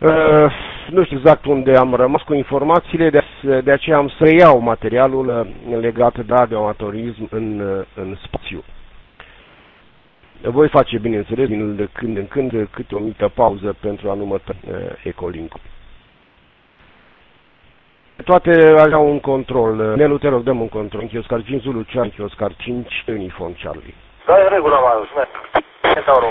Nu știu exact unde am rămas cu informațiile, de aceea am să iau materialul legat de radioamatorism în spațiu. Voi face, bineînțeles, de când în când, câte o mică pauză pentru a nu mă ecolink-ul. Toate aveau un control. Nelu, te rog, dăm un control. Yankee Oscar 5 Zulu Charlie, Yankee Oscar 5 Uniform Charlie. Da, e regulă, Marius, merge.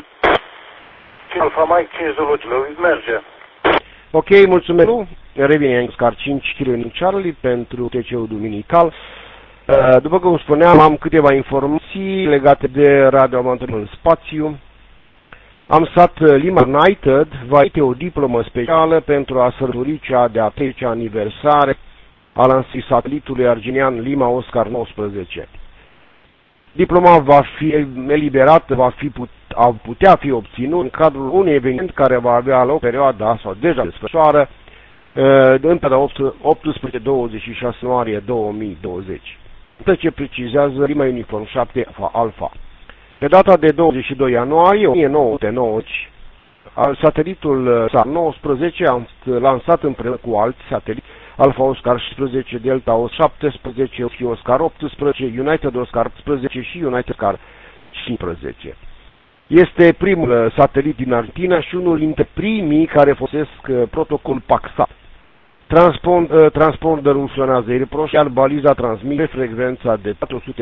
Alfa Mike 5 Zulu Charlie, merge. Ok, mulțumesc. Revine Yankee Oscar 5 Uniform Charlie pentru TC-ul duminical. După cum spuneam, am câteva informații legate de radioamatorism în spațiu. Am stat Lima United va emite o diplomă specială pentru a sărbători cea de-a 10-a aniversare a lansării satelitului argentinian Lima Oscar 19. Diploma va fi eliberată, putea fi obținut în cadrul unui eveniment care va avea loc perioada sau deja desfășoară în perioada 18-26 ianuarie 2020. Ce precizează Lima Uniform 7 Alpha. Pe data de 22 ianuarie 1990, satelitul SAR 19 a lansat împreună cu alți sateliți Alpha Oscar 16, Delta Oscar 17, Oscar 18, United Oscar 18 și United Oscar 15. Este primul satelit din Argentina și unul dintre primii care folosesc protocolul PAXAT. Transponderul funcționează reproș, iar baliza transmite frecvența de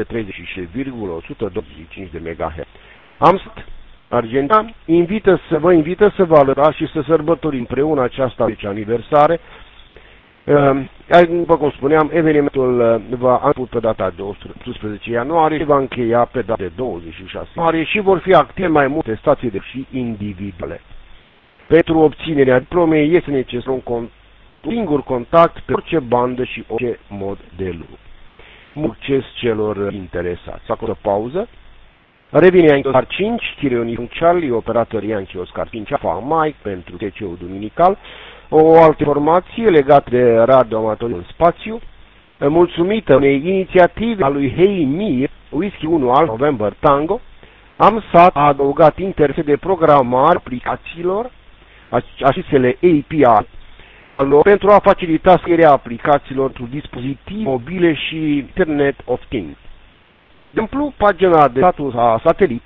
436,125 de MHz. Amst, Argentina, vă invită să vă alăturați și să sărbătorim împreună această 10 aniversare. După cum spuneam, evenimentul va începe pe data de 18 ianuarie și va încheia pe data de 26 ianuarie și vor fi active mai multe stații de și individuale. Pentru obținerea diplomei este necesar un singur contact pe orice bandă și orice mod de lucru. Succes celor interesați. Fac o pauză. Revine Yankee Oscar 5, Chile Uniform Charlie, operator Yankee Oscar 5 Alpha Mike pentru TC-ul duminical. O altă informație legată de radioamatorism în spațiu. Mulțumită unei inițiative a lui Heimir, Whisky 1 Alpha November Tango, AMSAT a adăugat interfețe de programare aplicațiilor, acestea API, pentru a facilita scrierea aplicațiilor pentru dispozitive mobile și Internet of Things. De exemplu, pagina de status a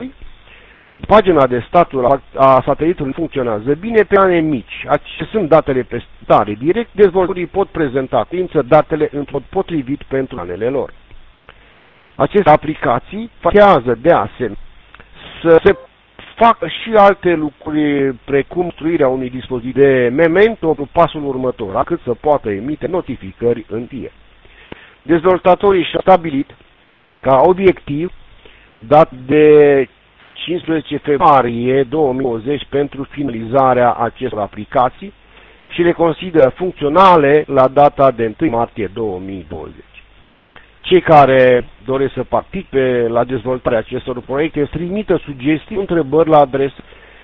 satelitului funcționează bine pe plane mici. Accesând datele pe stare direct, dezvoltatorii pot prezenta datele într-un mod potrivit pentru planele lor. Aceste aplicații facilitează de asemenea să se facă și alte lucruri, precum construirea unui dispozitiv de memento pentru pasul următor, cât să poată emite notificări în tie. Dezvoltatorii și-au stabilit ca obiectiv dat de 15 februarie 2020 pentru finalizarea acestor aplicații și le consideră funcționale la data de 1 martie 2020. Cei care doresc să participe la dezvoltarea acestor proiecte trimită sugestii, întrebări la adresa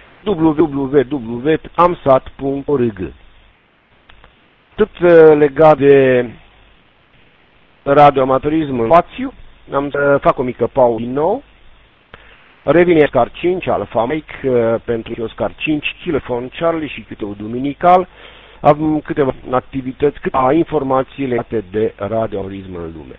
www.amsat.org. Tot legat de radioamatorism în spațiu, am să fac o mică pauză din nou. Revine Oscar 5 Alpha Mike pentru Oscar 5 Kilofon Charlie și câte-o duminical. Am câteva activități, câteva informații legate de radioamatorism în lume.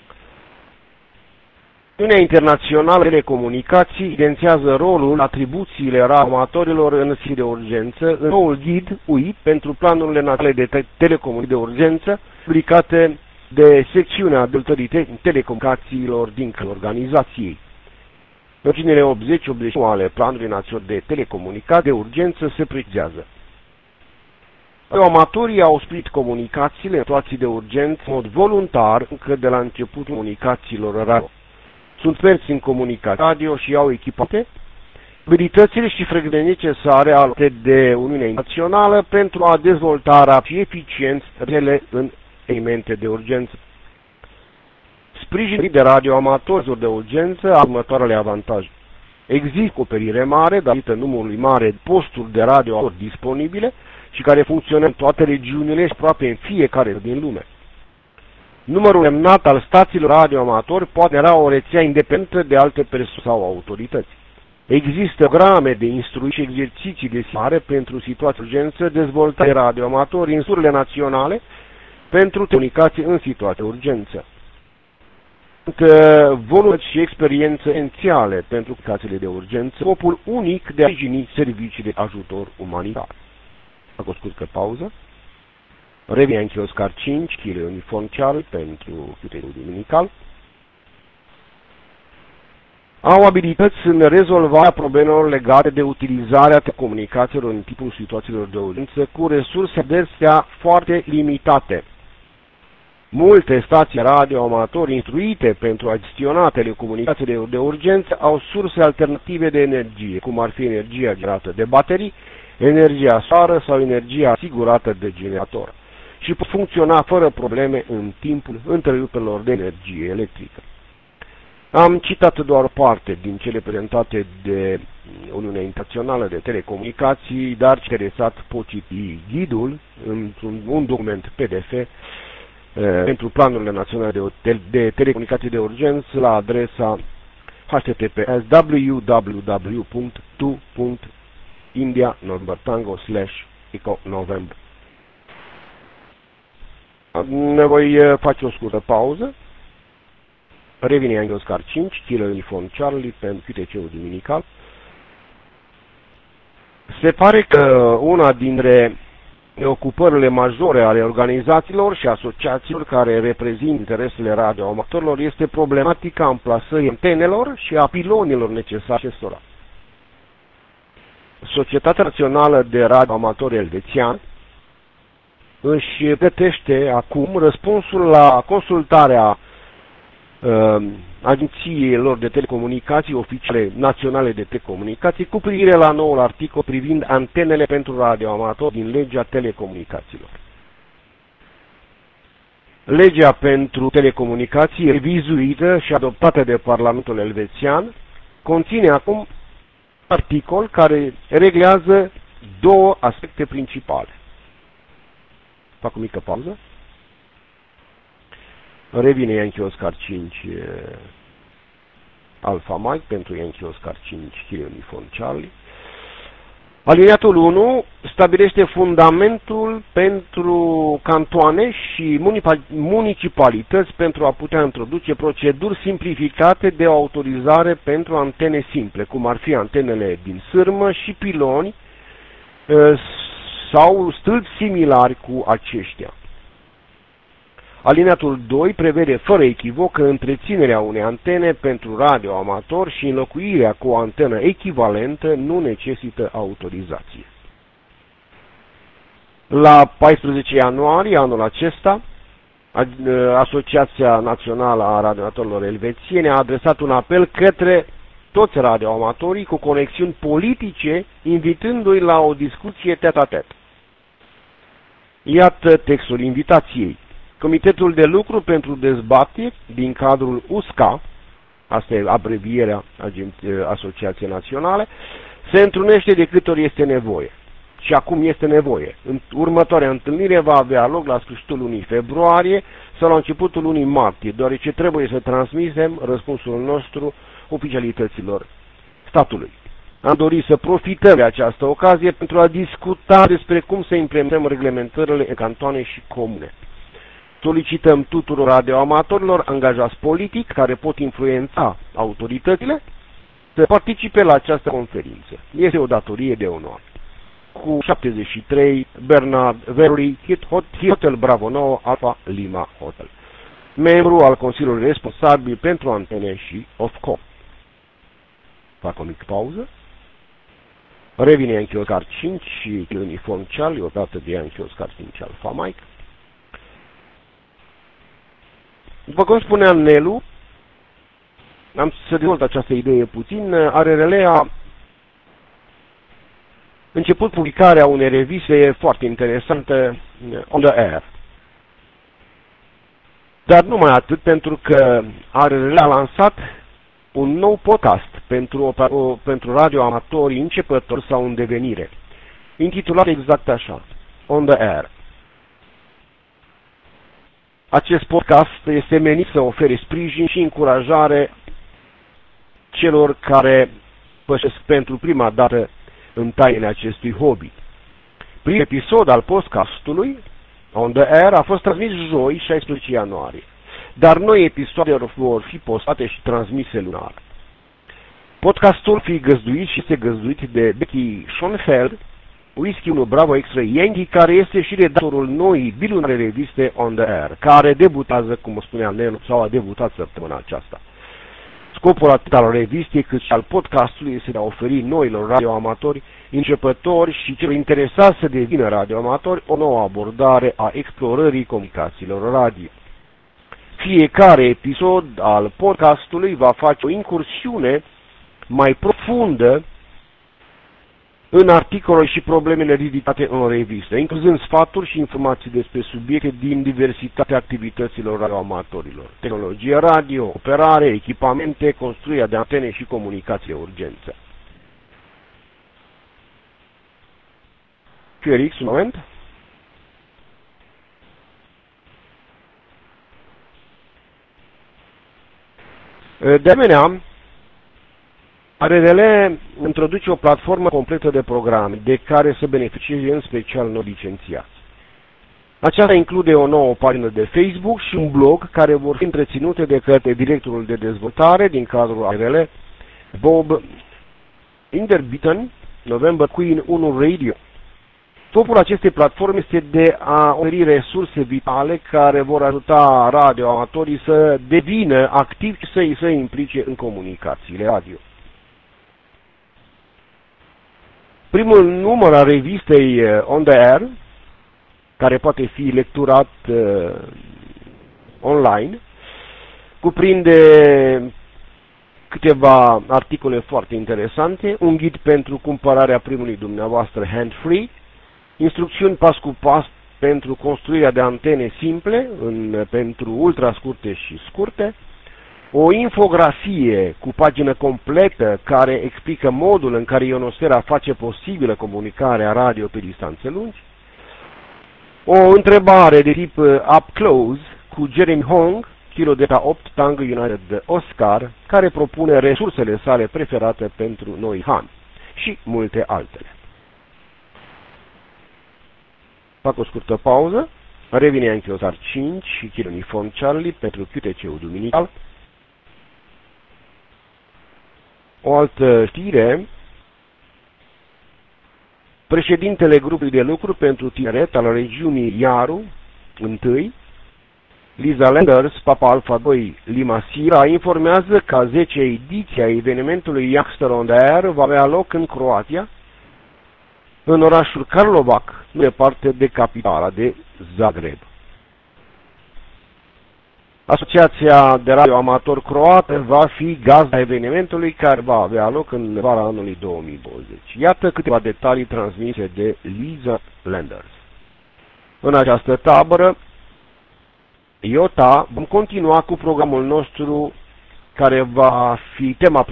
Uniunea Internațională de Telecomunicații evidențiază rolul, atribuțiile radioamatorilor în situații de urgență în noul ghid UIT pentru planurile naționale de telecomunicații de urgență, publicate de secțiunea dezvoltării telecomunicațiilor din organizației. Paginile 80-89 ale planului național de telecomunicații de urgență se precizează. Amatorii au sprijinit comunicațiile în situații de urgență în mod voluntar încă de la începutul comunicațiilor radio. Sunt experți în comunicații radio și au echipate abilitățile și frecvențele necesare alate de Uniunea Internațională pentru a dezvolta rapid și eficient rețele în evenimente de urgență. Sprijinul de radioamatori de urgență are următoarele avantaje. Există acoperire mare, datorită numărului mare de posturi de radioamatori disponibile și care funcționează în toate regiunile și aproape în fiecare din lume. Numărul semnat al stațiilor radioamatori poate era o rețea independentă de alte persoane sau autorități. Există programe de instruire și exerciții de simulare pentru situații de urgență dezvoltate de radioamatori în surile naționale pentru comunicații în situații de urgență. Volume și experiențe esențiale pentru comunicațiile de urgență, scopul unic de a sprijini servicii de ajutor umanitar. Fac o scurtă pauză. Revine în Oscar 5, chile uniform Charlie pentru QTU Duminical. Au abilități în rezolvarea problemelor legate de utilizarea comunicațiilor în timpul situațiilor de urgență cu resurse adesea foarte limitate. Multe stații radio amatori instruite pentru a gestiona telecomunicațiile de urgență au surse alternative de energie, cum ar fi energia generată de baterii, energia solară sau energia asigurată de generator, și pot funcționa fără probleme în timpul întrerupelor de energie electrică. Am citat doar o parte din cele prezentate de Uniunea Internațională de Telecomunicații, dar interesat pot citi ghidul un document PDF pentru planurile naționale de telecomunicații de urgență la adresa https://www.tu.india/eco-november. Ne voi face o scurtă pauză. Revine în Oscar 5, Kilo Uniform Charlie pentru QTC-ul Duminical. Se pare că una dintre ocupările majore ale organizațiilor și asociațiilor care reprezintă interesele radioamatorilor este problematica amplasării antenelor și a pilonilor necesare acestora. Societatea Națională de Radioamatori Elvețian își pregătește acum răspunsul la consultarea agențiilor de telecomunicații oficiale naționale de telecomunicații cu privire la noul articol privind antenele pentru radioamatori din legea telecomunicațiilor. Legea pentru telecomunicații, revizuită și adoptată de Parlamentul Elvețian, conține acum un articol care reglează două aspecte principale. Fac o mică pauză. Revine Yankee Oscar 5 Alpha Mike pentru Yankee Oscar 5 Kilo Uniform Charlie. Aliniatul 1 stabilește fundamentul pentru cantoane și municipalități pentru a putea introduce proceduri simplificate de autorizare pentru antene simple, cum ar fi antenele din sârmă și piloni sau stâlpi similari cu aceștia. Alineatul 2 prevede fără echivoc întreținerea unei antene pentru radioamator și înlocuirea cu o antenă echivalentă nu necesită autorizație. La 14 ianuarie anul acesta, Asociația Națională a Radioamatorilor Elvețiene a adresat un apel către toți radioamatorii cu conexiuni politice, invitându-i la o discuție tet-a-tet. Iată textul invitației. Comitetul de lucru pentru dezbateri din cadrul USCA, asta e abrevierea Asociației Naționale, se întrunește de câte ori este nevoie. Și acum este nevoie. Următoarea întâlnire va avea loc la sfârșitul lunii februarie sau la începutul lunii martie, deoarece trebuie să transmitem răspunsul nostru oficialităților statului. Am dorit să profităm de această ocazie pentru a discuta despre cum să implementăm reglementările în cantoane și comune. Solicităm tuturor radioamatorilor angajați politic care pot influența autoritățile să participe la această conferință. Este o datorie de onoare. Cu 73 Bernard Verley, Hotel Bravo 9 Alpha Lima Hotel, membru al Consiliului responsabil pentru antene și Ofcom. Fac o mică pauză. Revine Yankee Oscar 5 și Uniform Charlie, odată de Yankee Oscar 5 Alpha Mike. După cum spunea Nelu, am să dezvolt această idee puțin, ARRL a început publicarea unei reviste foarte interesante, On the Air. Dar numai atât, pentru că ARRL a lansat un nou podcast pentru radioamatorii începători sau în devenire, intitulat exact așa, On the Air. Acest podcast este menit să ofere sprijin și încurajare celor care pășesc pentru prima dată în tainele acestui hobby. Primul episod al podcastului On The Air a fost transmis joi, 16 ianuarie, dar noi episoade vor fi postate și transmise lunar. Podcastul fi găzduit și este găzduit de Becky Schoenfeld, Whisky 1 Bravo Extra Yankee, care este și redactorul noii bilunare reviste On The Air, care debutează, cum spunea Nelu, sau a debutat săptămâna aceasta. Scopul atât al revistei cât și al podcastului este de a oferi noilor radioamatori, începători și celor interesați să devină radioamatori o nouă abordare a explorării comunicațiilor radio. Fiecare episod al podcastului va face o incursiune mai profundă în articole și problemele ridicate în revistă, incluzând sfaturi și informații despre subiecte din diversitatea activităților radioamatorilor, tehnologie radio, operare, echipamente, construirea de antene și comunicații de urgență. QRX, un moment. De asemenea, RDL introduce o platformă completă de programe de care să beneficieze în special noi licențiați. Aceasta include o nouă pagină de Facebook și un blog care vor fi întreținute de către directorul de dezvoltare din cadrul RDL, Bob Inderbitten, November Queen 1 Radio. Scopul acestei platforme este de a oferi resurse vitale care vor ajuta radioamatorii să devină activi și să se implice în comunicațiile radio. Primul număr al revistei On The Air, care poate fi lecturat online, cuprinde câteva articole foarte interesante, un ghid pentru cumpărarea primului dumneavoastră hand-free, instrucțiuni pas cu pas pentru construirea de antene simple pentru ultrascurte și scurte, o infografie cu pagină completă care explică modul în care ionosfera face posibilă comunicarea radio pe distanțe lungi, o întrebare de tip up close cu Jeremy Hong, Kilo Delta 8 Tango United Oscar, care propune resursele sale preferate pentru noi Han și multe altele. Fac o scurtă pauză, revine Anchilosar 5 și Kilo Uniform Charlie pentru QTC-ul duminical. O altă știre, președintele grupului de lucru pentru tineret al regiunii Iaru, 1, Lisa Landers, Papa Alpha 2 Lima Sierra, informează că a 10-a ediție a evenimentului Youngster on the Air va avea loc în Croația, în orașul Karlovac, nu departe de capitala de Zagreb. Asociația de Radio Amator Croată va fi gazda evenimentului care va avea loc în vara anului 2020. Iată câteva detalii transmise de Lisa Landers. În această tabără, IOTA, vom continua cu programul nostru care va fi tema